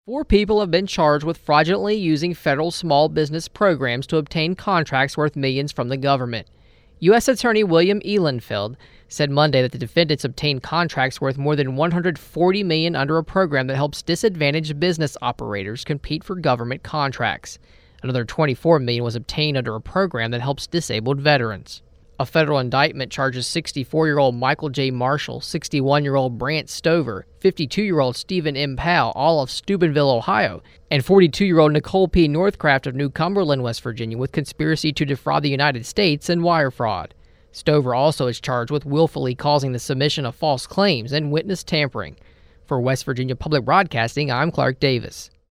Four people have been charged with fraudulently using federal small business programs to obtain contracts worth millions from the government. U.S. Attorney William Ehlenfeld said Monday that the defendants obtained contracts worth more than $140 million under a program that helps disadvantaged business operators compete for government contracts. Another $24 million was obtained under a program that helps disabled veterans. A federal indictment charges 64-year-old Michael J. Marshall, 61-year-old Brant Stover, 52-year-old Stephen M. Powell, all of Steubenville, Ohio, and 42-year-old Nicole P. Northcraft of New Cumberland, West Virginia, with conspiracy to defraud the United States and wire fraud. Stover also is charged with willfully causing the submission of false claims and witness tampering. For West Virginia Public Broadcasting, I'm Clark Davis.